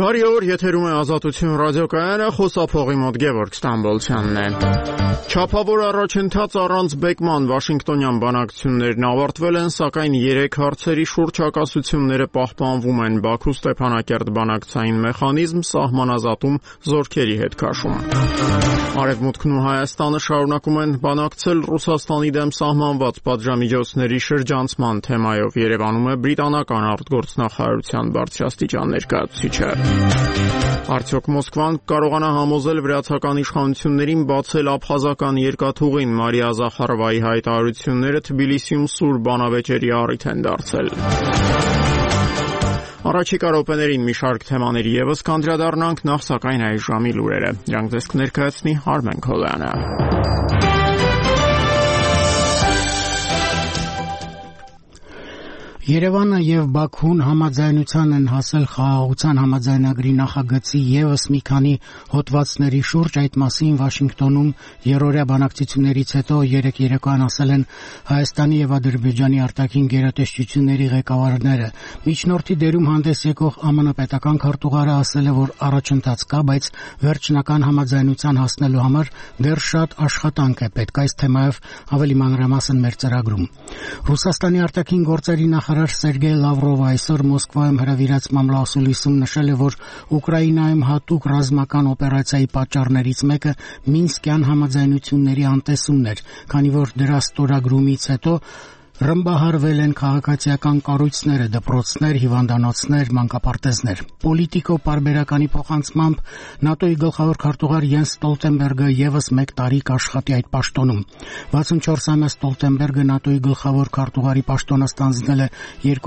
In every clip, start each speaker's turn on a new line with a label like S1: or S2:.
S1: Բարի օր, եթերում է Ազատություն ռադիոկայանը, խոսափողի մոտ Գևորգ Ստամբոլցյանն է։ Չափավոր առաջընթաց առանց բեկման Վաշինգտոնյան բանակցություններն ավարտվել են, սակայն 3 հարցերի շուրջ հակասությունները պահպանվում են՝ Բաքու Ստեփանակերտ բանակցային մեխանիզմ, սահմանազատում, զորքերի հետ քաշում։ Արևմուտքն ու Հայաստանը շարունակում են բանակցել Ռուսաստանի դեմ սահմանված պատժամիջոցների շրջանցման թեմայով։ Երևանում է բրիտանական արտգործնախարարության բարձրաստիճան ներկայացուցիչը։ Արդյոք Մոսկվան կարողանա համոզել վրացական իշխանություններին բացել աբխազական երկաթուղին։ Մարիա Զախարովայի հայտարարությունները Թբիլիսիում սուր բանավեճերի առիթ են դարձել։ Առաջիկա րոպեներին մի շարք թեմաների ևս կանդրադառնանք, նախ սակայն այս ժամի լուրերը։ Դրանք ձեզ կներկայացնի Արմեն Քոլյանը։
S2: Երևանը եւ Բաքուն համաձայնության են հասել խաղաղության համաձայնագրի նախագծի եւս մի քանի հոդվածների շուրջ։ Այդ մասին Վաշինգտոնում երրորդյա բանակցություններից հետո երեկոյան ասել են Հայաստանի եւ Ադրբեջանի արտաքին գերատեսչությունների ղեկավարները։ Միջնորդի դերում հանդես եկող ԱՄՆ պետական քարտուղարը ասել է, որ առաջընթաց կա, բայց վերջնական համաձայնության հասնելու համար դեռ շատ աշխատանք է պետք։ Այս թեմայով ավելի մանրամասն մեր ծրագրում։ Ռուսաստանի արտաքին գործերի Սերգեյ Լավրովը այսօր Մոսկվայում հրավիրած մամլոասուլիսում նշել է, որ Ուկրաինայում հատուկ ռազմական օպերացիայի պատճառներից մեկը Մինսկյան համաձայնությունների անտեսումն էր, քանի որ դրա ստորագրումից հետո ռմբահարվել են քաղաքացիական կառույցները, դպրոցներ, հիվանդանոցներ, մանկապարտեզներ։ Պոլիտիկո պարբերականի փոխանցմամբ ՆԱՏՕ-ի գլխավոր քարտուղար Յենս Ստոլտենբերգը եւս 1 տարի կաշխատի այդ պաշտոնում։ 64-ամյա Ստոլտենբերգը ՆԱՏՕ-ի գլխավոր քարտուղարի պաշտոնը ստանձնել է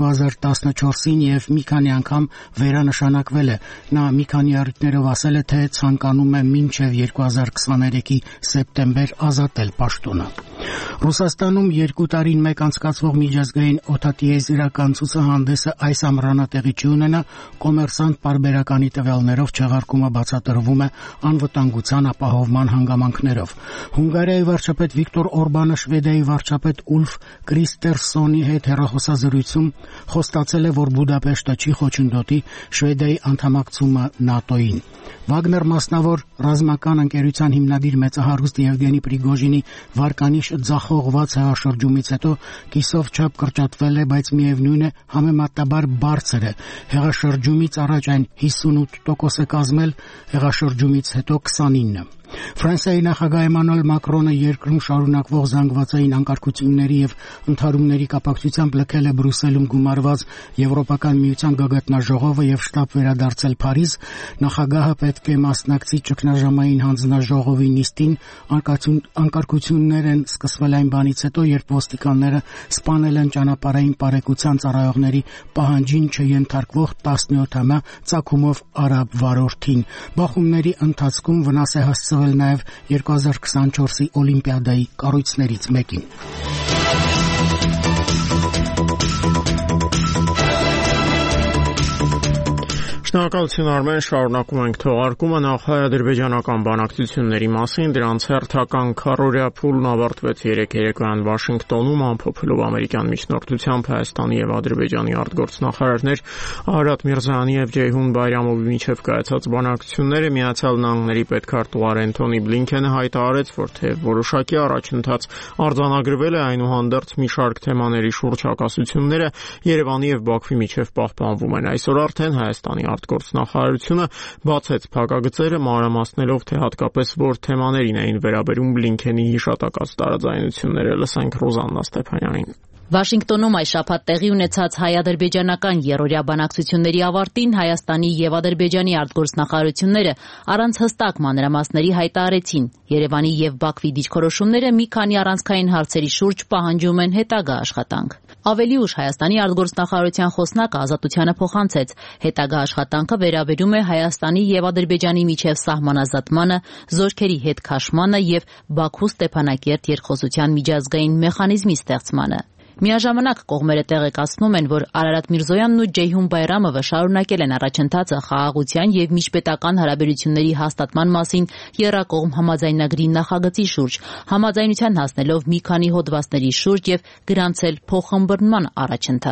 S2: 2014-ին եւ մի քանի անգամ վերանշանակվել է։ Նա մի քանի առիթներով ասել է, թե ցանկանում է մինչեւ 2023-ի սեպտեմբեր ազատել պաշտոնը։ Ռուսաստանում 2 տարին մեկ անցկացվող միջազգային օդատիեզերական ցուցահանդեսը այս ամռանը տեղի չունենա, կոմերսանտ պարբերականի տվյալներով չեղարկումը բացատրվում է անվտանգության ապահովման հանգամանքներով։ Հունգարիայի վարչապետ Վիկտոր Օրբանը Շվեդիայի վարչապետ Ուլֆ Կրիստերսոնի հետ հեռախոսազրույցում խոստացել է, որ Բուդապեշտը չի խոչընդոտի Շվեդիայի անդամակցումը ՆԱՏՕ-ին։ Վագներ մասնավոր ռազմական ընկերության հիմնադիր մեծահարուստ Եվգենի Պրիգոժինի վարկանիշ ձախողված հեղաշրջումից հետո կիսով չափ կրճատվել է, բայց միևնույն է համեմատաբար բարձր է։ Հեղաշրջումից առաջ այն 58% է կազմել, հեղաշրջումից հետո 29%։ Ֆրանսիայի նախագահ Էմանուել Մակրոնը երկրում շարունակվող զանգվածային անկարգությունների եւ ընդհարումների կապակցությամբ լքել է Բրյուսելում գումարված Եվրոպական միության գագաթնաժողովը եւ շտապ վերադարձել Փարիզ։ Նախագահը պետք է մասնակցի ճգնաժամային հանձնաժողովի նիստին։ Անկարգություններ են սկսվել այն բանից հետո, երբ ոստիկանները սպանել են ճանապարհային բարեկության ծառայողների պահանջին չենթարկվող 17-ամյա ծագումով արաբ վարորդին։ Բախումների ընթացքում վնաս է հասցվել նաև 2024-ի Օլիմպիադայի կառույցներից մեկին։
S1: Շնորհակալություն Արմեն, շարունակում ենք թողարկումը նախ հայ-ադրբեջանական բանակցությունների մասին, դրանց հերթական քառօրյա փուլն ավարտվեց երեկոյան Վաշինգտոնում, ամփոփելով ամերիկյան միջնորդությամբ Հայաստանի եւ Ադրբեջանի արտգործնախարարներ Արարատ Միրզոյանի եւ Ջեյհուն Բայրամովի միջև կայացած բանակցությունները Միացյալ Նահանգների պետքարտուղար Էնթոնի Բլինքենը հայտարարեց, որ թեև որոշակի առաջընթաց արձանագրվել է, այնուհանդերձ մի շարք թեմաների շուրջ հակասությունները Երևանի եւ Բաքվի միջև պահպանվում են։ Այսօր արդեն Հայաստանի արտգործնախարարությունը բացեց փակագծերը, մանրամասնելով, թե հատկապես որ թեմաներին էին վերաբերում Բլինքենի հիշատակած տարաձայնությունները։ Լսենք Ռոզաննա Ստեփանյանին։
S3: Վաշինգտոնում այս շաբաթ տեղի ունեցած հայ-ադրբեջանական երրորդյա բանակցությունների ավարտին Հայաստանի եւ Ադրբեջանի արտգործնախարարությունները առանց հստակ մանրամասների հայտարարեցին. Երևանի եւ Բաքվի դիրքորոշումները մի քանի առանցքային հարցերի շուրջ պահանջում են հետագա աշխատանք։ Ավելի ուշ Հայաստանի արտգործնախարարության խոսնակը Ազատությանը փոխանցեց. հետագա աշխատանքը վերաբերում է Հայաստանի եւ Ադրբեջանի միջև սահմանազատմանը, զորքերի հետ քաշմանը եւ Բաքու Ստեփանակերտ երկխոսության միջազգային մեխանիզմի ստեղծմանը։ Միաժամանակ կողմերը տեղեկացնում են, որ Արարատ Միրզոյանն ու Ջեյհուն Բայրամովը շարունակել են առաջընթացը խաղաղության եւ միջպետական հարաբերությունների հաստատման մասին եռակողմ համաձայնագրի նախագծի շուրջ, համաձայնության հասնելով մի քանի հոդվածների շուրջ եւ գրանցել փոխըմբռնման առաջընթաց։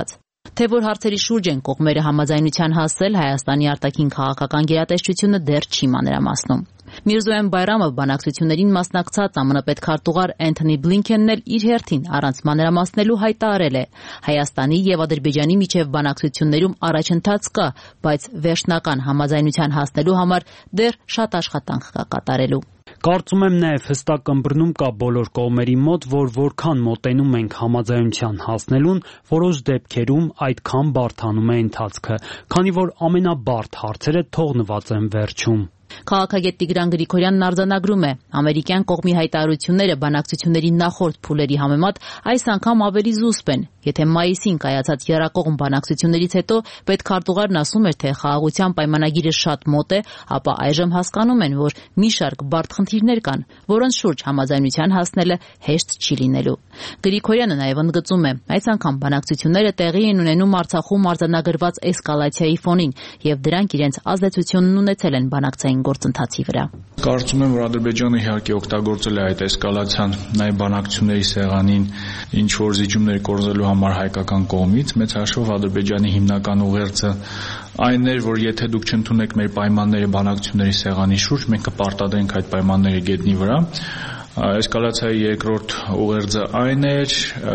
S3: Թե որ հարցերի շուրջ են կողմերը համաձայնության հասել, Հայաստանի արտաքին քաղաքական գերատեսչությունը դեռ չի մանրամասնում։ Միրզոյան Բայրամով բանակցություններին մասնակցած ԱՄՆ պետքարտուղար Էնթոնի Բլինքենն էլ իր հերթին առանց մանրամասնելու հայտարարել է. Հայաստանի եւ Ադրբեջանի միջև բանակցություններում առաջընթաց կա, բայց վերջնական համաձայնության հասնելու համար դեռ շատ աշխատանք կա կատարելու։
S4: Կարծում եմ նաև հստակ ըմբռնում կա բոլոր կողմերի մոտ, որ որքան մոտենում ենք համաձայնության հասնելուն, որոշ դեպքերում այդքան բարդանում է ընթացքը, քանի որ ամենաբարդ հարցերը թողնված են վերջում։
S3: Քաղաքագետ Տիգրան Գրիգորյանն արձանագրում է. ամերիկյան կողմի հայտարարությունները բանակցությունների նախորդ փուլերի համեմատ այս անգամ ավելի զուսպ են։ Եթե մայիսին կայացած եռակողմ բանակցություններից հետո պետքարտուղարն ասում էր, թե խաղաղության պայմանագիրը շատ մոտ է, ապա այժմ հասկանում են, որ մի շարք բարդ խնդիրներ կան, որոնց շուրջ համաձայնության հասնելը հեշտ չի լինելու։ Գրիգորյանը նաև ընդգծում է, այս անգամ բանակցությունները տեղի են ունենում Արցախում արձանագրված էսկալացիայի ֆոնին, եւ դրանք իրենց ազդեցությունն ունեցել են բանակցային գործընթացի վրա։
S5: Կարծում եմ, որ Ադրբեջանը իհարկե օգտագործել է այդ էսկալացիան նաև բանակցությունների սեղանին ինչ որ զիջումներ կորզելու համար հայկական կողմից, մեծ հաշվով Ադրբեջանի հիմնական ուղերձը այն էր, որ եթե դուք չընդունեք մեր պայմանները բանակցությունների սեղանի շուրջ, մենք կպարտադրենք այդ պայմանները գետնի վրա։ Էսկալացիայի երկրորդ ուղերձը այն էր,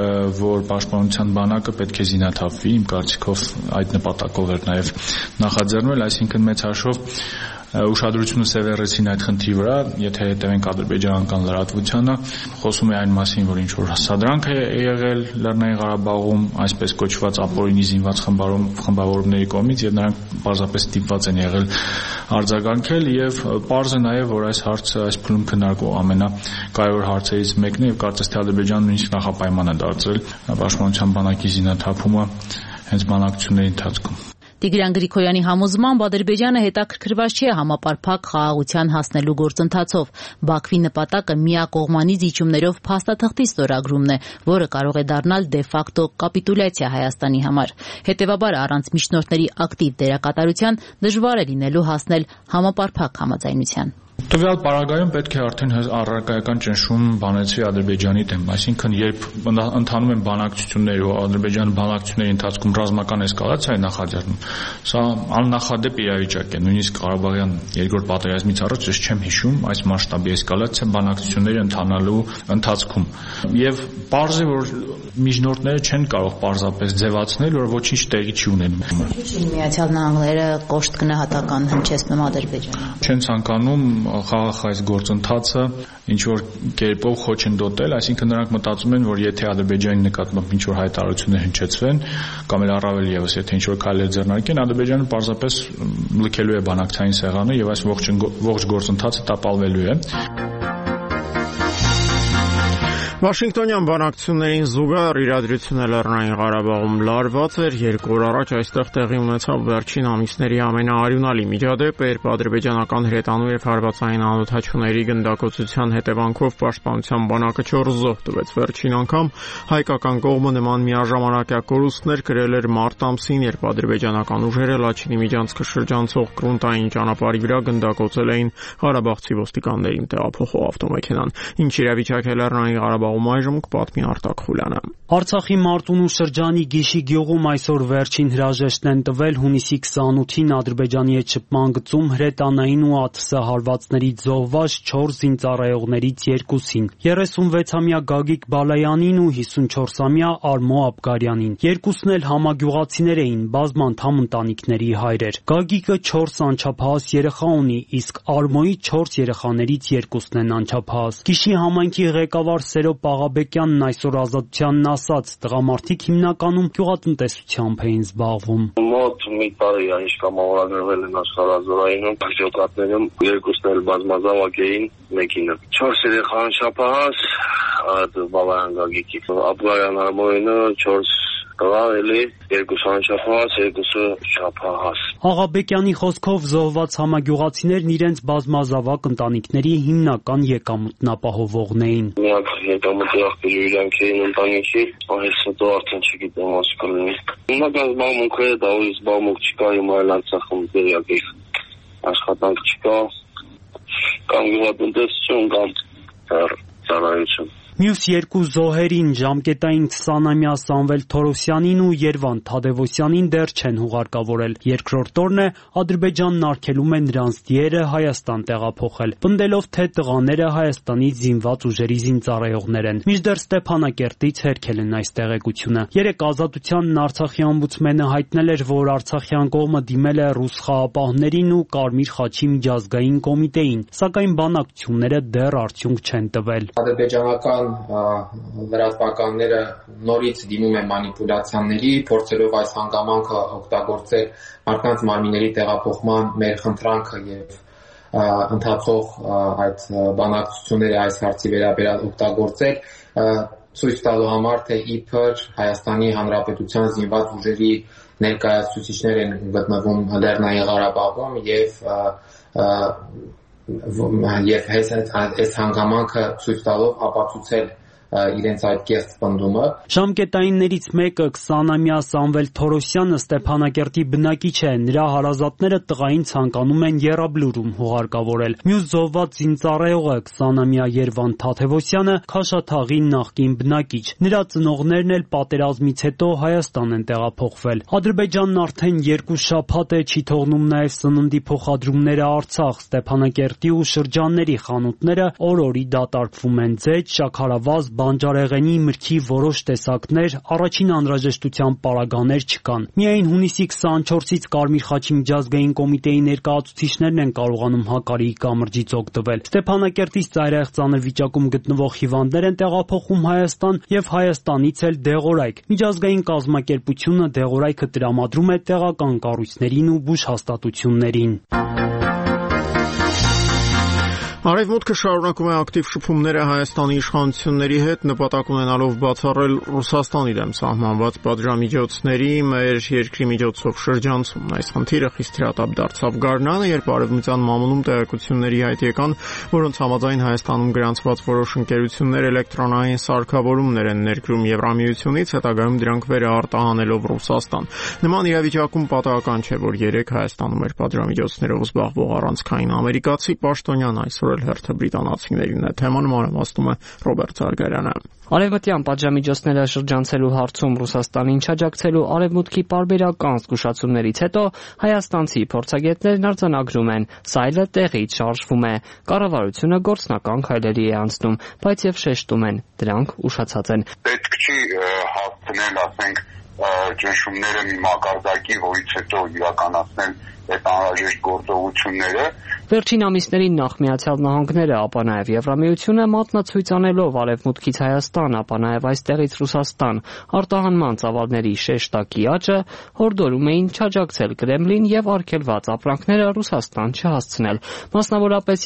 S5: որ պաշտպանության բանակը պետք է զինաթափվի, իմ կարծիքով այդ նպատակով էր նաև նախաձեռնել, այսինքն մեծ հաշվով ուշադրությունը սևեռեցին այդ խնդրի վրա, եթե հետևենք ադրբեջանական լրատվությանը, խոսում է այն մասին, որ ինչ որ սադրանք է եղել Լեռնային Ղարաբաղում, այսպես կոչված ապօրինի զինված խմբավորումների կողմից, եւ նրանք պարզապես ստիպված են եղել արձագանքել, եւ պարզ է նաեւ, որ այս հարցը այս փուլում քննարկող ամենակարևոր հարցերից մեկն է, եւ կարծես թե Ադրբեջանը նույնիսկ նախապայման է դարձրել պաշտպանության բանակի զինաթափումը հենց բանակցությունների ընթացքում։
S3: Տիգրան Գրիգորյանի համոզմամբ Ադրբեջանը հետաքրքրված չէ համապարփակ խաղաղության հասնելու գործընթացով։ Բաքվի նպատակը միակողմանի զիջումներով փաստաթղթի ստորագրումն է, որը կարող է դառնալ դե ֆակտո կապիտուլյացիա Հայաստանի համար։ Հետևաբար առանց միջնորդների ակտիվ դերակատարության դժվար է լինելու հասնել համապարփակ համաձայնության։
S5: Տվյալ պարագայում պետք է արդեն առարկայական ճնշում բանեցվի Ադրբեջանի դեմ, այսինքն երբ ընթանում են բանակցություններ ու Ադրբեջանը բանակցությունների ընթացքում ռազմական էսկալացիա է նախաձեռնում, սա աննախադեպ իրավիճակ է, նույնիսկ Ղարաբաղյան երկրորդ պատերազմից առաջ ես չեմ հիշում այս մասշտաբի էսկալացիա բանակցությունների ընթանալու ընթացքում։ Եվ պարզ է, որ միջնորդները չեն կարող պարզապես ձևացնել, որ ոչինչ տեղի չի ունենում։
S3: Միացյալ Նահանգները կոշտ գնահատական հնչեցնում Ադրբեջանին։
S5: Չեն ցանկանում խաղաղ այս գործընթացը ինչ որ կերպով խոչընդոտել, այսինքն նրանք մտածում են, որ եթե Ադրբեջանի նկատմամբ ինչ որ հայտարարություններ հնչեցվեն, կամ էլ առավել եւս եթե ինչ որ քայլեր ձեռնարկեն, Ադրբեջանը պարզապես լքելու է բանակցային սեղանը եւ այս ողջ գործընթացը տապալվելու է։
S1: Վաշինգտոնյան բանակցություններին զուգահեռ իրադրությունը Լեռնային Ղարաբաղում լարված էր, 2 օր առաջ այստեղ տեղի ունեցավ վերջին ամիսների ամենաարյունալի միջադեպը, երբ ադրբեջանական հրետանու եւ հարվածային անօդաչուների գնդակոծության հետևանքով պաշտպանության բանակը 4 զոհ տվեց։ Վերջին անգամ հայկական կողմը նման միաժամանակյա կորուստներ կրել էր մարտ ամսին, երբ ադրբեջանական ուժերը Լաչինի միջանցքը շրջանցող կրունտային ճանապարհի վրա գնդակոծել էին ղարաբաղցի ոստիկաններին տեղափոխող ավտոմեքենան։ Ինչ իրավիճակ է Լեռնային Ղարաբաղում այժմ կպատմի Արտակ Խուլյանը։
S4: Արցախի Մարտունու շրջանի Գիշի գյուղում այսօր վերջին հրաժեշտն են տվել հունիսի 28-ին Ադրբեջանի հետ շփման գծում հրետանային ու ԱԹՍ հարվածներից զոհված 4 զինծառայողներից 2-ին՝ 36-ամյա Գագիկ Բալայանին ու 54-ամյա Արմո Աբգարյանին։ Երկուսն էլ համագյուղացիներ էին, բազմանդամ ընտանիքների հայրեր։ Գագիկը 4 անչափահաս երեխա ունի, իսկ Արմոյի 4 երեխաներից 2-ն են անչափահաս։ Գիշի համայնքի ղեկավար Սերո Պաղաբեկյանն այսօր Ազատությանն ասաց, տղամարդիկ հիմնականում գյուղատնտեսությամբ էին զբաղվում։
S6: Մոտ մի տարի է ինչ կամավորագրվել են աշխարհազորայինում, ջոկատներում, 2-ն էլ բազմազավակ էին, մեկինը 4 երեխա անչափահաս, այդ Բալայան Գագիկի, Աբգարյան Արմոյինը 4 տղա, էլի 2 անչափահաս, 2 չափահաս։
S4: Աղաբեկյանի խոսքով զոհված համագյուղացիներն իրենց բազմազավակ ընտանիքների հիմնական եկամուտն ապահովողն էին։
S6: Միակ եկամուտի աղբյուրը իրանք էին ընտանիքի, այս հետո արդեն չգիտեմ ոնց կլինի։ Հիմնական զբաղմունքը է դա, ու զբաղմունք չկա, հիմա այլ Արցախում դերակի աշխատանք չկա, կամ գյուղատնտեսություն, կամ ծառայություն։
S4: Մյուս երկու զոհերին ժամկետային 20-ամյա Սամվել Թորոսյանին ու Երվանդ Թադևոսյանին դեռ չեն հուղարկավորել։ Երկրորդ օրն է Ադրբեջանն արգելում է նրանց դիերը Հայաստան տեղափոխել, պնդելով, թե տղաները Հայաստանի զինված ուժերի զինծառայողներ են։ Մինչդեռ Ստեփանակերտից հերքել են այս տեղեկությունը։ Երեկ Ազատությանն Արցախի օմբուդսմենը հայտնել էր, որ Արցախյան կողմը դիմել է ռուս խաղապահներին ու Կարմիր խաչի միջազգային կոմիտեին, սակայն բանակցությունները դեռ արդյունք չեն տվել։
S7: Ադրբեջանական լրատվականները նորից դիմում են մանիպուլյացիաների, փորձելով այս հանգամանքը օգտագործել մարդկանց մարմինների տեղափոխման մեր խնդրանքը եւ ընթացող այդ բանակցությունները այս հարցի վերաբերյալ օգտագործել, ցույց տալու համար, թե իբր Հայաստանի Հանրապետության զինված ուժերի ներկայացուցիչներ են գտնվում Լեռնային Ղարաբաղում եւ այս հանգամանքը ցույց տալով ապացուցել իրենց այդ կեղծ պնդումը։
S4: Ժամկետայիններից մեկը 20-ամյա Սամվել Թորոսյանը Ստեփանակերտի բնակիչ է, նրա հարազատները տղային ցանկանում են Եռաբլուրում հուղարկավորել։ Մյուս զոհված զինծառայողը 20-ամյա Երվանդ Թադևոսյանը Քաշաթաղի նախկին բնակիչ։ Նրա ծնողներն էլ պատերազմից հետո Հայաստան են տեղափոխվել։ Ադրբեջանն արդեն 2 շաբաթ է չի թողնում նաև սննդի փոխադրումները Արցախ, Ստեփանակերտի ու շրջանների խանութները օր-օրի դատարկվում են ձեթ, շաքարավազ, բանջարեղենի, մրգի որոշ տեսակներ, առաջին անհրաժեշտության պարագաներ չկան։ Միայն հունիսի 24-ից Կարմիր խաչի միջազգային կոմիտեի ներկայացուցիչներն են կարողանում Հակարիի կամրջից օգտվել։ Ստեփանակերտից ծայրահեղ ծանր վիճակում գտնվող հիվանդներ են տեղափոխում Հայաստան եւ Հայաստանից էլ դեղորայք։ Միջազգային կազմակերպությունը դեղորայքը տրամադրում է տեղական կառույցներին ու բուժհաստատություններին։
S1: Արևմուտքը շարունակում է ակտիվ շփումները Հայաստանի իշխանությունների հետ, նպատակ ունենալով բացառել Ռուսաստանի դեմ սահմանված պատժամիջոցների մեր երկրի միջոցով շրջանցումն։ Այս խնդիրը խիստ հրատապ դարձավ գարնանը, երբ Արևմտյան մամուլում տեղեկությունների հայտ եկան, որոնց համաձայն Հայաստանում գրանցված որոշ ընկերություններ էլեկտրոնային սարքավորումներ են ներկրում Եվրամիությունից, հետագայում դրանք վերարտահանելով Ռուսաստան։ Նման իրավիճակում պատահական չէ, որ երեք Հայաստանում էր պատժամիջոցներով զբաղվող առանցքային ամերիկացի պաշտոնյան այսօր հերթը բրիտանացիներին է։ Թեման մանրամասնում է Ռոբերտ Զարգարյանը։
S8: Արևմտյան պատժամիջոցները շրջանցելու հարցում Ռուսաստանին չաջակցելու Արևմուտքի պարբերական զգուշացումներից հետո հայաստանցի փորձագետներն արձանագրում են, սա այլ տեղից շարժվում է։ Կառավարությունը գործնական քայլերի է անցնում, բայց եւ շեշտում են, դրանք ուշացած են։
S9: Պետք չի հասցնել, ասենք, ճնշումները մի մակարդակի, որից հետո իրականացնել այդ անհրաժեշտ գործողությունները։
S8: Վերջին ամիսներին նախ Միացյալ Նահանգները, ապա նաև Եվրամիությունը մատնացույց անելով Արևմուտքից Հայաստան, ապա նաև այստեղից Ռուսաստան արտահանման ծավալների շեշտակի աճը հորդորում էին չաջակցել Կրեմլին եւ արգելված ապրանքները Ռուսաստան չհասցնել։ Մասնավորապես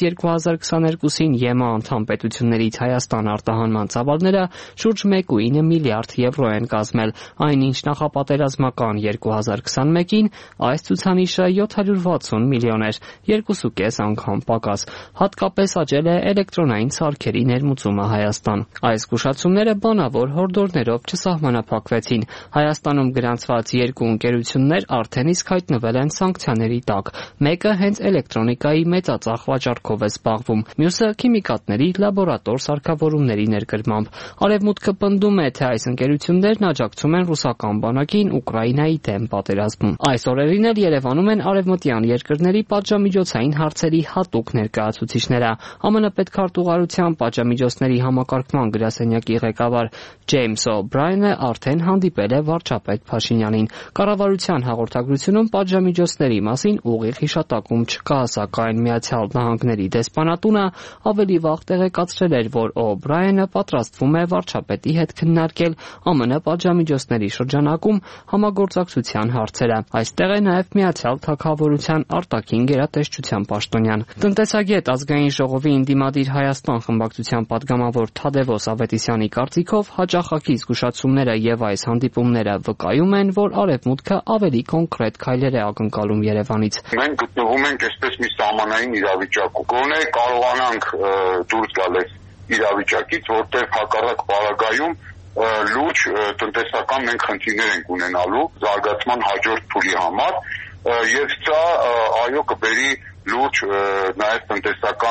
S8: 2022-ին ԵՄԱ անդամ պետություններից Հայաստան արտահանման ծավալները շուրջ 1.9 միլիարդ եվրո են կազմել, այնինչ նախապատերազմական 2021-ին այս ցուցանիշը 760 միլիոն էր, 2.5 անգամ պակաս։ Հատկապես աճել է էլեկտրոնային սարքերի ներմուծումը Հայաստան։ Այս զգուշացումները բանավոր հորդորներով չսահմանափակվեցին։ Հայաստանում գրանցված 2 ընկերություններ արդեն իսկ հայտնվել են սանկցիաների տակ։ Մեկը հենց էլեկտրոնիկայի մեծածախ վաճառքով է զբաղվում, մյուսը քիմիկատների լաբորատոր սարքավորումների ներկրմամբ։ Արևմուտքը պնդում է, թե այս ընկերություններն աջակցում են ռուսական բանակին Ուկրաինայի դեմ պատերազմում։ Այս օրերին էլ Երևանում են արևմտյան երկրների պատժամիջոցային հարցերի հատուկ ներկայացուցիչները։ ԱՄՆ պետքարտուղարության պատժամիջոցների համակարգման գրասենյակի ղեկավար Ջեյմս Օ'Բրայենը արդեն հանդիպել է վարչապետ Փաշինյանին։ Կառավարության հաղորդագրությունում պատժամիջոցների մասին ուղիղ հիշատակում չկա, սակայն Միացյալ Նահանգների դեսպանատունը ավելի վաղ տեղեկացրել էր, որ Օ'Բրայենը պատրաստվում է վարչապետի հետ քննարկել ԱՄՆ պատժամիջոցների շրջանակում համագործակցության հարցերը։ Այստեղ է նաև Միացյալ Թագավորության արտաքին գերատեսչության պաշտոնյան։ Տնտեսագետ Ազգային ժողովի ընդդիմադիր Հայաստան խմբակցության падգամավոր Թադևոս Ավետիսյանի կարծիքով հաճախակի զգուշացումները եւ այս հանդիպումները վկայում են, որ Արևմուտքը ավելի կոնկրետ քայլեր է ակնկալում Երևանից։
S9: Մենք գտնվում ենք այսպես մի սահմանային իրավիճակում։ Գոնե կարողանանք դուրս գալ այս իրավիճակից, որտեղ հակառակ պարագայում լուրջ տնտեսական մենք խնդիրներ ենք ունենալու զարգացման հաջորդ փուլի համար եւ սա այո կբերի լուրջ նաեւ տնտեսական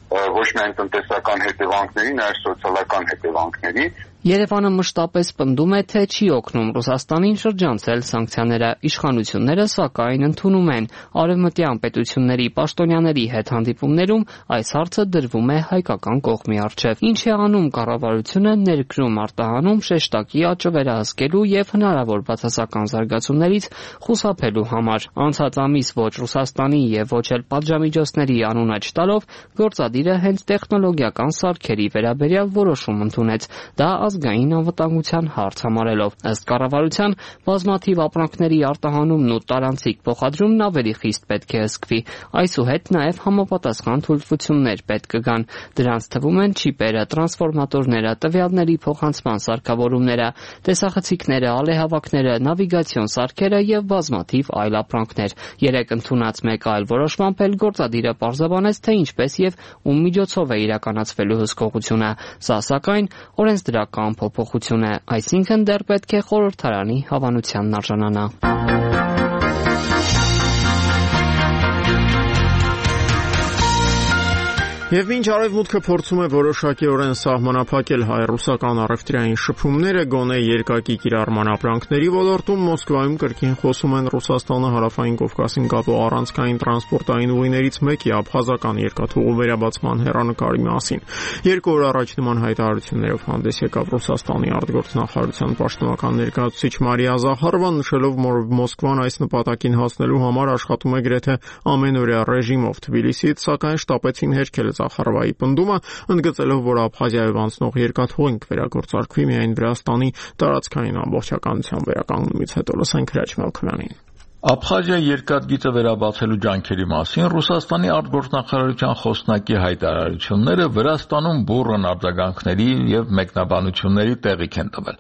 S9: ոչ միայն տնտեսական հետևանքների, նաև սոցիալական հետևանքների։
S8: Երևանը մշտապես պնդում է, թե չի օգնում Ռուսաստանին շրջանցել սանկցիաները։ Իշխանությունները, սակայն, ընդունում են։ Արևմտյան պետությունների պաշտոնյաների հետ հանդիպումներում այս հարցը դրվում է հայկական կողմի առջև։ Ինչ է անում կառավարությունը ներկրում արտահանում շեշտակի աճը վերահսկելու եւ հնարավոր բացասական զարգացումներից խուսափելու համար։ Անցած ամիս ոչ Ռուսաստանի եւ ոչ էլ պատժամիջոցների անունը չտալով գործադիրը հենց տեխնոլոգիական սարքերի վերաբերյալ որոշում ընդունեց։ Դա ազգային անվտանգության հարց համարելով։ Ըստ կառավարության, բազմաթիվ ապրանքների արտահանումն ու տարանցիկ փոխադրումն ավելի խիստ պետք է հսկվի։ Այսուհետ նաև համապատասխան թույլտվություններ պետք կգան։ Դրանց թվում են չիպերը, տրանսֆորմատորները, տվյալների փոխանցման սարքավորումները, տեսախցիկները, ալեհավաքները, նավիգացիոն սարքերը եւ բազմաթիվ այլ ապրանքներ։ Երեք ընդունած մեկ այլ որոշմամբ էլ գործադիրը պարզաբանեց, թե ինչպես եւ ում միջոցով է իրականացվելու հսկողությունը։ Սա սակայն օրենսդրական փոփոխություն է, այսինքն դեռ պետք է խորհրդարանի հավանությանն արժանանա։
S1: Եվ մինչ Արևմուտքը փորձում է որոշակիորեն սահմանափակել հայ-ռուսական առևտրային շփումները, գոնե երկակի կիրառման ապրանքների ոլորտում Մոսկվայում կրկին խոսում են Ռուսաստանը հարավային Կովկասին կապող առանցքային տրանսպորտային ուղիներից մեկի աբխազական երկաթուղու վերաբացման հեռանկարի մասին։ 2 օր առաջ նման հայտարարություններով հանդես եկավ Ռուսաստանի արտգործնախարարության պաշտոնական ներկայացուցիչ Մարիա Զախարովան, նշելով, որ Մոսկվան այս նպատակին հասնելու համար աշխատում է գրեթե ամենօրյա ռեժիմով Թբիլիսիից, սակայն շտապեցին հերքել Զախարովայի պնդումը, ընդգծելով, որ Աբխազիայով անցնող երկաթուղին կվերագործարկվի միայն Վրաստանի տարածքային ամբողջականության վերականգնումից հետո։ Լսենք Հրաչ Մալքոյանին։
S10: Աբխազիայի երկաթգիծը վերաբացելու ջանքերի մասին Ռուսաստանի արտգործնախարարության խոսնակի հայտարարությունները Վրաստանում բուռն արձագանքների եւ մեկնաբանությունների տեղիք են տվել։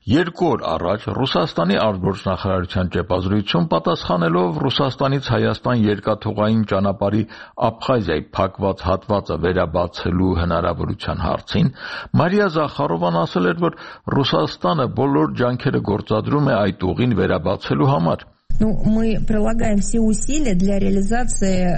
S10: 2 օր առաջ Ռուսաստանի արտգործնախարարության ճեպազրույցում պատասխանելով Ռուսաստանից Հայաստան երկաթուղային ճանապարհի Աբխազիայի փակված հատվածը վերաբացելու հնարավորության հարցին Մարիա Զախարովան ասել էր, որ Ռուսաստանը բոլոր ջանքերը գործադրում է այդ ուղին վերաբացելու համար։
S11: Мы прилагаем все усилия для реализации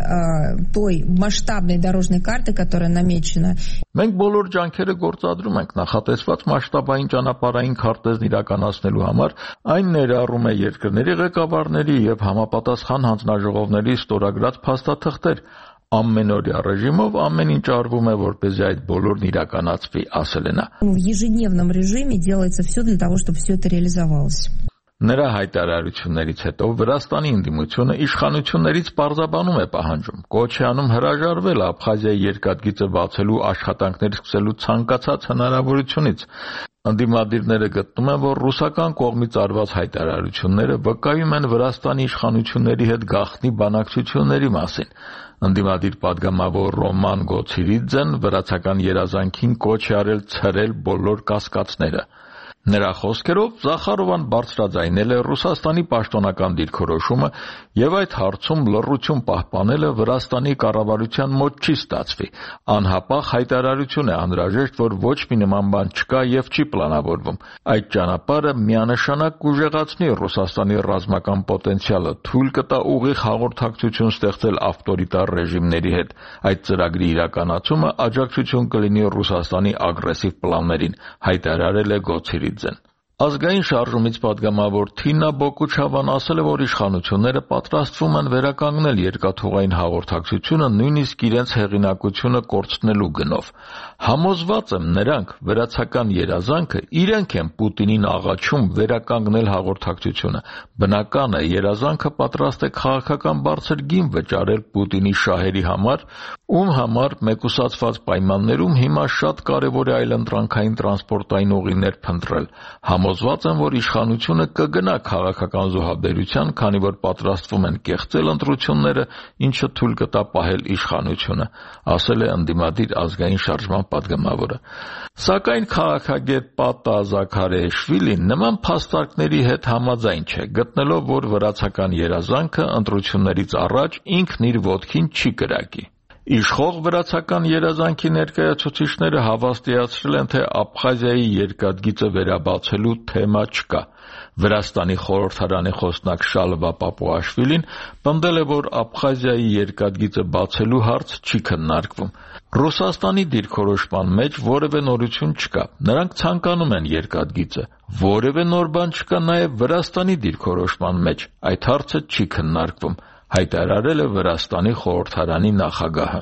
S11: той масштабной дорожной карты, которая намечена.
S10: Մենք բոլոր ջանքերը գործադրում ենք նախատեսված մասշտաբային ճանապարհային քարտեզն իրականացնելու համար, այն ներառում է երկրների ղեկավարների եւ համապատասխան հանձնաժողովների ստորագրած փաստաթղթեր։ Ամենօրյա ռեժիմով ամեն ինչ արվում է, որպեսզի այդ բոլորն իրականացվի, ասել է նա։
S11: В ежедневном режиме делается все для того, чтобы все это реализовалось.
S10: Նրա հայտարարություններից հետո Վրաստանի ընդդիմությունը իշխանություններից պարզաբանում է պահանջում, կոչ է անում հրաժարվել Աբխազիայի երկաթգիծը բացելու աշխատանքներ սկսելու ցանկացած հնարավորությունից։ Ընդդիմադիրները գտնում են, որ ռուսական կողմից արված հայտարարությունները վկայում են Վրաստանի իշխանությունների հետ գաղտնի բանակցությունների մասին։ Ընդդիմադիր падգամավոր Ռոման Գոցիրիձեն վրացական երազանքին կոչ է արել ցրել բոլոր կասկածները։ Նրա խոսքերով Զախարովան բարձրաձայնել է Ռուսաստանի պաշտոնական դիրքորոշումը եւ այդ հարցում լռություն պահպանելը Վրաստանի կառավարության մոտ չի ստացվի։ Անհապաղ հայտարարություն է անհրաժեշտ, որ ոչ մի նման բան չկա եւ չի պլանավորվում։ Այդ ճանապարհը միանշանակ կուժեղացնի Ռուսաստանի ռազմական պոտենցիալը, թույլ կտա ուղիղ հաղորդակցություն ստեղծել ավտորիտար ռեժիմների հետ։ Այդ ծրագրի իրականացումը աջակցություն կլինի Ռուսաստանի ագրեսիվ պլաններին, հայտարարել է Գոցիրիձեն։ Ազգային շարժումից падգամավոր Թինա Բոկուչավան ասել է, որ իշխանությունները պատրաստվում են վերականգնել երկաթուղային հաղորդակցությունը նույնիսկ իրենց հեղինակությունը կորցնելու գնով։ Համոզված եմ, նրանք վրացական երազանքը իրենք են Պուտինին աղաչում վերականգնել հաղորդակցությունը։ Բնական է, երազանքը պատրաստ է քաղաքական բարձր գին վճարել Պուտինի շահերի համար, ում համար մեկուսացված պայմաններում հիմա շատ կարևոր է այլընտրանքային տրանսպորտային ուղիներ փնտրել։ Համոզված եմ, որ իշխանությունը կգնա քաղաքական զոհաբերության, քանի որ պատրաստվում են կեղծել ընտրությունները, ինչը թույլ կտա պահել իշխանությունը, ասել է ընդդիմադիր ազգային շարժման падգամավորը։ Սակայն քաղաքագետ Պատա Զաքարեշվիլին նման փաստարկների հետ համաձայն չէ, գտնելով, որ վրացական երազանքը ընտրություններից առաջ ինքն իր ոտքին չի կրակի։ Իշխող վրացական երազանքի ներկայացուցիչները հավաստիացրել են, թե Աբխազիայի երկաթգիծը վերաբացելու թեմա չկա։ Վրաստանի խորհրդարանի խոսնակ Շալվա Պապուաշվիլին պնդել է, որ Աբխազիայի երկաթգիծը բացելու հարց չի քննարկվում։ Ռուսաստանի դիրքորոշման մեջ որևէ նորություն չկա։ Նրանք ցանկանում են երկաթգիծը։ Որևէ նոր բան չկա նաև Վրաստանի դիրքորոշման մեջ։ Այդ հարցը չի քննարկվում, հայտարարել է Վրաստանի խորհրդարանի նախագահը։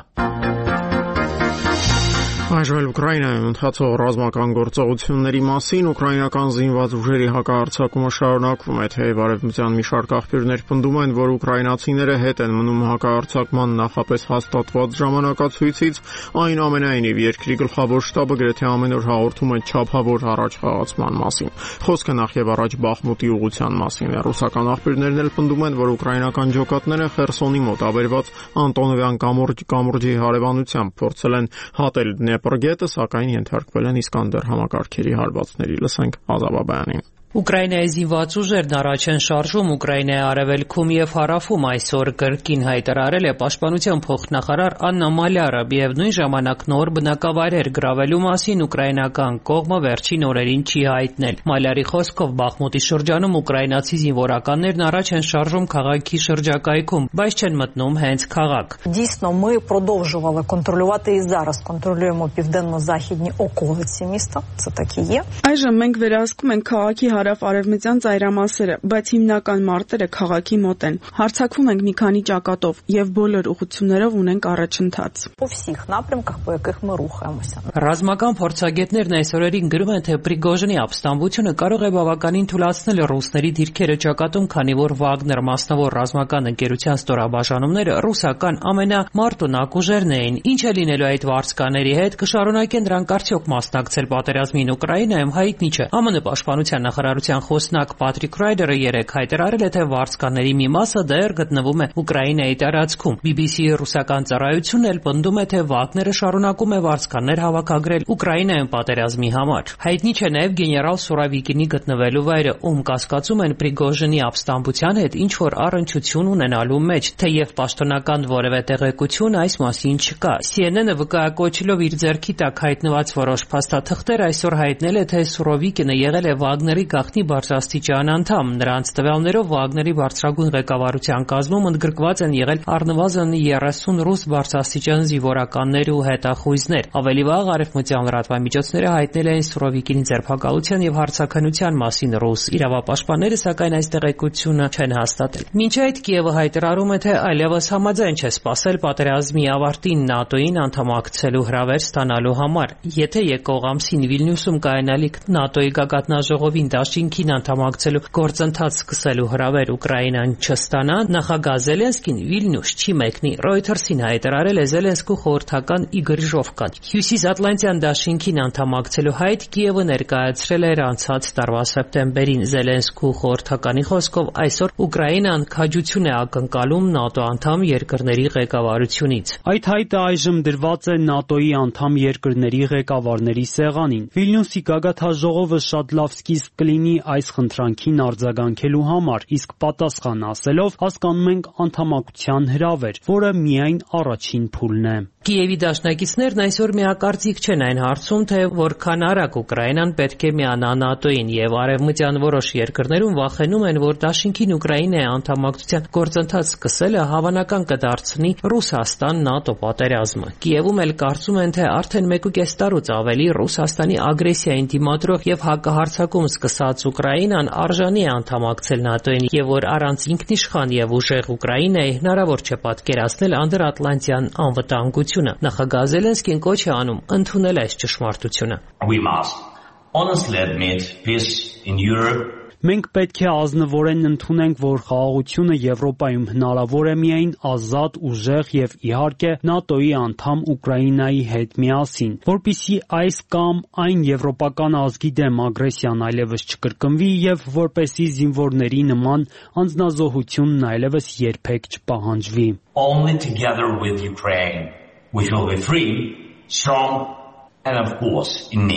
S1: Այժմ Ուկրաինայում ընթացող ռազմական գործողությունների մասին ուկրաինական զինված ուժերի հակահարձակումը շարունակվում է, թեև արևմտյան մի շարք աղբյուրներ պնդում են, որ ուկրաինացիները հետ են մնում հակահարձակման նախապես հաստատված ժամանակացույցից, այնուամենայնիվ երկրի գլխավոր շտաբը գրեթե ամեն օր հաղորդում է չափավոր առաջխաղացման մասին։ Խոսքը նախ եւ առաջ Բախմուտի ուղղության մասին է։ Ռուսական աղբյուրներն էլ պնդում են, որ ուկրաինական ջոկատները Խերսոնի մոտ ավերված Անտոնովյան կամուրջի հարևանությամբ փորձել են հատել Դնեպրգետը, սակայն ենթարկվել են Իսկանդեր համակարգերի հարվածների։ Լսենք Ազաբաբյանին։
S12: Ուկրաինայի զինված ուժերն առաջ են շարժում Ուկրաինայի արևելքում եւ հարավում, այսօր կրկին հայտարարել է պաշտպանության փոխնախարար Աննա Մալյարը, միևնույն ժամանակ նոր բնակավայրեր գրավելու մասին ուկրաինական կողմը վերջին օրերին չի հայտնել։ Մալյարի խոսքով Բախմուտի շրջանում ուկրաինացի զինվորականներն առաջ են շարժում քաղաքի շրջակայքում, բայց չեն մտնում հենց քաղաք։
S13: Дійсно, ми продовжували контролювати і зараз контролюємо південно-західні околиці міста. Це так і є.
S14: Այժմ մենք վերահսկում ենք քաղաքի հարավ-արևմտյան ծայրամասերը, բայց հիմնական մարտերը քաղաքի մոտ են։ Հարձակվում ենք մի քանի ճակատով եւ բոլոր ուղղություններով ունենք առաջընթաց։
S13: По всіх напрямках, по яких ми рухаємося.
S12: Ռազմական փորձագետներն այսօրերին գրում են, թե Պրիգոժինի ապստամբությունը կարող է բավականին թուլացնել ռուսների դիրքերը ճակատում, քանի որ Վագներ մասնավոր ռազմական ընկերության ստորաբաժանումները ռուսական ամենամարտունակ ուժերն էին։ Ինչ է լինելու այդ վարձկաների հետ, կշարունակեն դրանք արդյոք մասնակցել պատերազմին Ուկրաինայում, հայտնի չէ։ ԱՄՆ պաշտպանության նախարարության խոսնակ Պատրիկ Ռայդերը երեկ հայտարարել է, թե վարձկաների մի մասը դեռ գտնվում է Ուկրաինայի տարածքում։ BBC-ի ռուսական ծառայությունն էլ պնդում է, թե Վագները շարունակում է վարձկաններ հավաքագրել Ուկրաինայում պատերազմի համար։ Հայտնի չէ նաև գեներալ Սուրավիկինի գտնվելու վայրը, ում կասկածում են Պրիգոժինի ապստամբության հետ ինչ որ առնչություն ունենալու մեջ, թեև պաշտոնական որևէ տեղեկություն այս մասին չկա։ CNN-ը վկայակոչելով իր ձեռքի տակ հայտնված որոշ փաստաթղթեր այսօր հայտնել է, թե Սուրովիկինը եղել է Վագների գաղտնի բարձրաստիճան անդամ։ Նրանց տվյալներով Վագների բարձրագույն ղեկավարության կազմում ընդգրկված են եղել առնվազն 30 ռուս բարձրաստիճան զինվորականներ ու հետախույզներ։ Ավելի վաղ արևմտյան լրատվամիջոցները հայտնել էին Սուրովիկինի ձերբակալության եւ հարձականության մասին ռուս իրավապաշտպանները, սակայն այս տեղեկությունը չեն հաստատել։ Մինչ այդ Կիևը հայտարարում է, թե այլևս համաձայն չէ սպասել պատերազմի ավարտին ՆԱՏՕ-ին անդամակցելու հրավեր ստանալու համար։ Եթե եկող ամսին Վիլնյուսում կայանալիք ՆԱՏՕ-ի գագաթնաժողովին դաշինքին անդամակցելու գործընթաց սկսելու հրավեր Ուկրաինան չստանա, նախագահ Զելենսկին Վիլնյուս չի մեկնի։ Reuters-ին հայտարարել է Զելենսկու խորհրդական Իգոր Ժովկան։ Հյուսիսատլանտյան դաշինքին անդամակցելու հայտ Կիևը ներկայացրել էր անցած տարվա սեպտեմբերին։ Զելենսկու խորհրդականի խոսքով այսօր Ուկրաինան քաջություն է ակնկալում ՆԱՏՕ անդամ երկրների ղեկավարությունից։
S4: Այդ հայտը այժմ դրված է ՆԱՏՕ-ի անդամ երկրների ղեկավարների սեղանին։ Վիլնյուսի գագաթնաժողովը շատ լավ սկիզբ կլինի այս խնդրանքին արձագանքելու համար, իսկ պատասխան ասելով հասկանում ենք անդամակցության հրավեր, որը միայն առաջին փուլն է։
S12: Կիևի դաշնակիցներն այսօր միակարծիք չեն այն հարցում, թե որքան արագ Ուկրաինան պետք է միանա ՆԱՏՕ-ին, եւ արևմտյան որոշ երկրներում վախենում են, որ դաշինքին Ուկրաինայի անդամակցության գործընթաց սկսելը հավանական կդարձնի Ռուսաստան-ՆԱՏՕ պատերազմը։ Կիևում էլ կարծում են, թե արդեն 1.5 տարուց ավելի Ռուսաստանի ագրեսիային դիմադրող եւ հակահարձակում սկսած Ուկրաինան արժանի է անդամակցել ՆԱՏՕ-ին, եւ որ առանց ինքնիշխան եւ ուժեղ Ուկրաինայի հնարավոր չէ պատկերացնել անդրատլանտյան անվտանգությունը։ Նախագահ Զելենսկին կոչ է անում ընդունել այս ճշմարտությունը։
S15: We must honestly admit peace in Europe.
S4: Մենք պետք է ազնվորեն ընդունենք, որ խաղաղությունը Եվրոպայում հնարավոր է միայն ազատ, ուժեղ եւ իհարկե ՆԱՏՕ-ի անդամ Ուկրաինայի հետ միասին, որպեսզի այս կամ այն եվրոպական ազգի դեմ ագրեսիան այլևս չկրկնվի եւ որպեսզի զինվորների նման անձնազոհությունն այլևս երբեք չպահանջվի։
S15: Only together with Ukraine we will be free, strong and of course in NATO.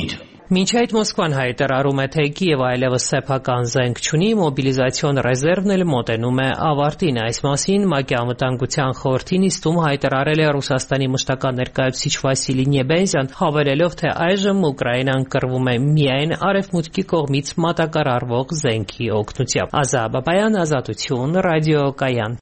S12: Մինչ այդ Մոսկվան հայտարարում է, թե Կիևը այլևս սեփական զենք չունի, մոբիլիզացիոն ռեզերվն էլ մոտենում է ավարտին։ Այս մասին ՄԱԿ-ի անվտանգության խորհրդի նիստում հայտարարել է Ռուսաստանի մշտական ներկայացուցիչ Վասիլի Նեբենզյան, հավելելով, թե այժմ Ուկրաինան կռվում է միայն արևմուտքի կողմից մատակարարվող զենքի օգնությամբ։ Ազա Բաբայան, Ազատություն, Ռադիո Կայան։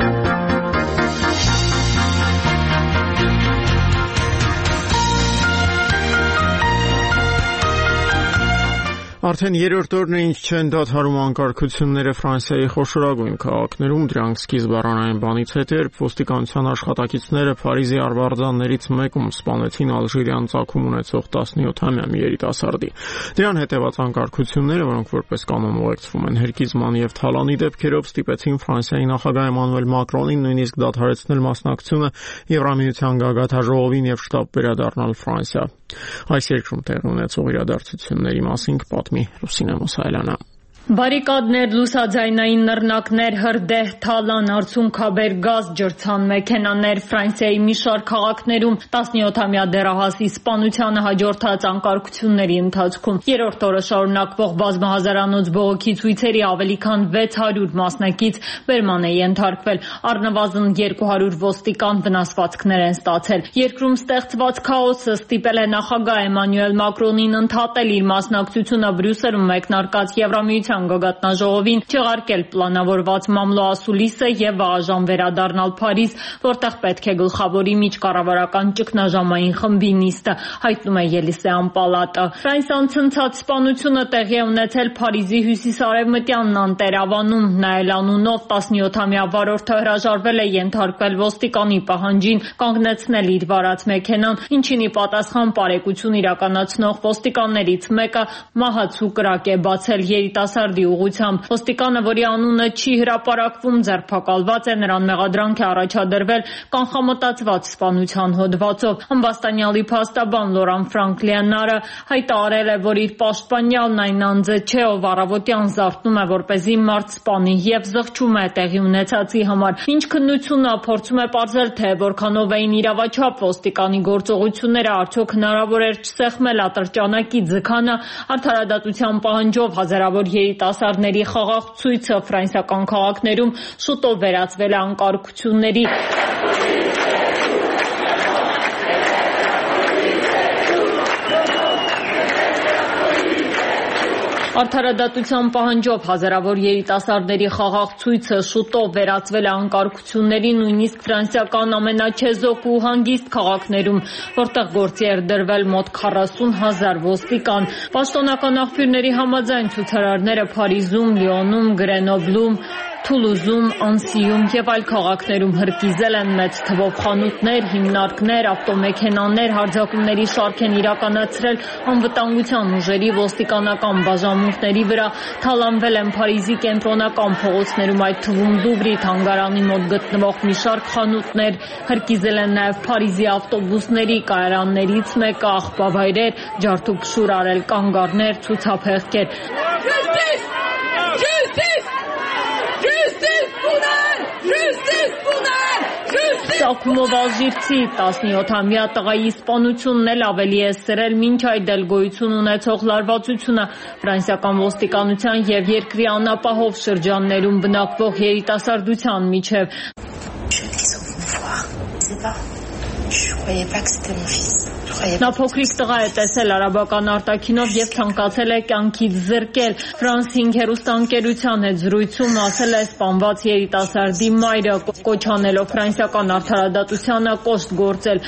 S1: Արդեն երրորդ օրն է, ինչ չեն դադարում անկարգությունները Ֆրանսիայի խոշորագույն քաղաքներում, դրանք սկիզբ առան այն բանից հետո, երբ ոստիկանության աշխատակիցները Փարիզի արվարձաններից մեկում սպանեցին ալժիրյան ծագում ունեցող 17-ամյա մի երիտասարդի։ Դրան հետևած անկարգությունները, որոնք որպես կանոն ուղեկցվում են հերկիզման եւ թալանի դեպքերով, ստիպեցին Ֆրանսիայի նախագահ Էմանուել Մակրոնին նույնիսկ դադարեցնել մասնակցությունը Եվրամիության գագաթաժողովին եւ շտապ վերադառնալ Ֆրանսիա։ Այս երկրում տեղի ունեցող իրադարձությունների մասին կպատմի Լուսինե Մուսայելյանը։
S16: Բարիկադներ, լուսաձայնային նռնակներ, հրդեհ, թալան, արցունքաբեր, գազ, ջրցան մեքենաներ, Ֆրանսիայի մի շարք քաղաքներում 17-ամյա դեռահասի սպանությանը հաջորդած անկարգությունների ընթացքում երրորդ օրը շարունակվող բազմահազարանոց բողոքի ցույցերի ավելի քան 600 մասնակից բերման է ենթարկվել, առնվազն 200 ոստիկան վնասվածքներ են ստացել։ Երկրում ստեղծված քաոսը ստիպել է նախագահ Էմանուել Մակրոնին ընդհատել իր մասնակցությունը Բրյուսելում մեկնարկած Եվրամիության գագաթնաժողովին, չեղարկել պլանավորված մամլո ասուլիսը եւ վաղաժամ վերադառնալ Փարիզ, որտեղ պետք է գլխավորի միջկառավարական ճգնաժամային խմբի նիստը, հայտնում է Ելիսեան պալատը։ Ֆրանսիան ցնցած սպանությունը տեղի է ունեցել Փարիզի հյուսիսարևմտյան Նանտեր ավանում, Նայել անունով 17-ամյա վարորդը հրաժարվել է ենթարկվել ոստիկանի պահանջին կանգնեցնել իր վարած մեքենան, ինչին ի պատասխան բարեկություն իրականացնող ոստիկաններից մեկը մահացու կրակ է բացել երիտասարդի ուղղությամբ։ Ոստիկանը, որի անունը չի հրապարակվում, ձերբակալված է, նրան մեղադրանք է առաջադրվել կանխամտածված սպանության հոդվածով։ Հմբաստանյալի փաստաբան Լորան Ֆրանկլիանարը հայտարարել է, որ իր պաշտպանյալն այն անձը չէ, ով առավոտյան զարթնում է, որպեսզի մարդ սպանի եւ զղջում է տեղի ունեցածի համար։ Ինչ քննությունը փորձում է պարզել, թե որքանով էին իրավաչափ ոստիկանի գործողությունները, արդյոք հնարավոր էր չսեղմել ատրճանակի ձգանը, արդարադատության պահանջով հազարավոր երիտասարդների խաղաղ ցույցը ֆրանսիական քաղաքներում շուտով վերածվել է անկարգությունների։ Արդարադատության պահանջով հազարավոր երիտասարդների խաղաղ ցույցը շուտով վերածվել է անկարգությունների, նույնիսկ ֆրանսիական ամենաչեզոք ու հանգիստ քաղաքներում, որտեղ գործի էր դրվել մոտ 40,000 ոստիկան։ Պաշտոնական աղբյուրների համաձայն ցուցարարները Փարիզում, Լիոնում, Գրենոբլում, Թուլուզում, Անսիում եւ այլ քաղաքներում հրկիզել են մեծ թվով խանութներ, հիմնարկներ, ավտոմեքենաներ, հարձակումների շարք են իրականացրել անվտանգության ուժերի ոստիկանական բաժանմունքների վրա, թալանվել են Փարիզի կենտրոնական փողոցներում, այդ թվում Դուվրի թանգարանի մոտ գտնվող մի շարք խանութներ, հրկիզել են նաեւ Փարիզի ավտոբուսների կայարաններից մեկը, աղբավայրեր, ջարդուփշուր արել կանգառներ, ցուցափեղկեր։ Սակումով Ալժիրցի 17-ամյա տղայի սպանությունն էլ ավելի է սրել մինչ այդ էլ գոյություն ունեցող լարվածությունը ֆրանսիական ոստիկանության եւ երկրի անապահով շրջաններում բնակվող երիտասարդության միջև։ Նա փոքրիկ տղա է տեսել արաբական արտաքինով եւ ցանկացել է կյանքից զրկել։ France 5 հեռուստաընկերության հետ զրույցում ասել է սպանված երիտասարդի մայրը, կոչ անելով ֆրանսիական արդարադատությանը կոշտ գործել։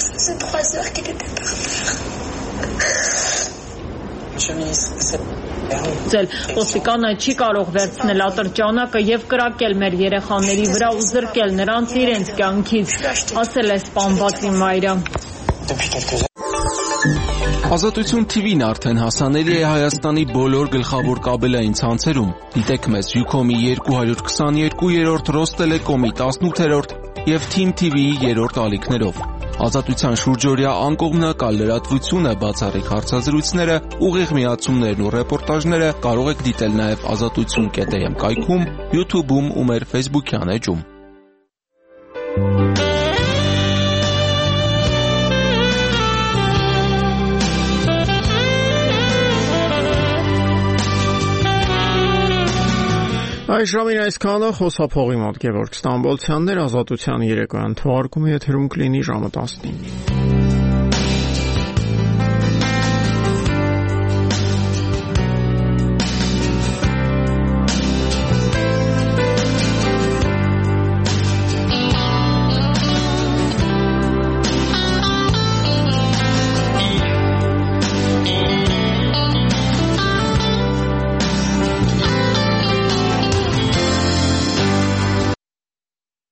S16: Ոստիկանը չի կարող վերցնել ատրճանակը եւ կրակել մեր երեխաների վրա ու զրկել նրանց իրենց կյանքից, ասել է սպանվածի մայրը։
S17: Ազատություն TV-ն արդեն հասանելի է Հայաստանի բոլոր գլխավոր կաբելային ցանցերում։ Դիտեք մեզ Ucom-ի 222-րդ, Ռոստելեկոմի 18-րդ եւ Team TV-ի 3-րդ ալիքներով։ Ազատության շուրջօրյա անկողմնակալ լրատվությունը, բացառիկ հարցազրույցները, ուղիղ միացումներն ու ռեպորտաժները կարող եք դիտել նաև azatutsun.am կայքում, YouTube-ում ու մեր Facebook-յան էջում։
S1: Այս ժամին այսքանը խոսափողի մոտ Գևորգ Ստամբոլցյանն էր, Ազատության երեկոյան թողարկումը եթերում կլինի ժամը 19-ին։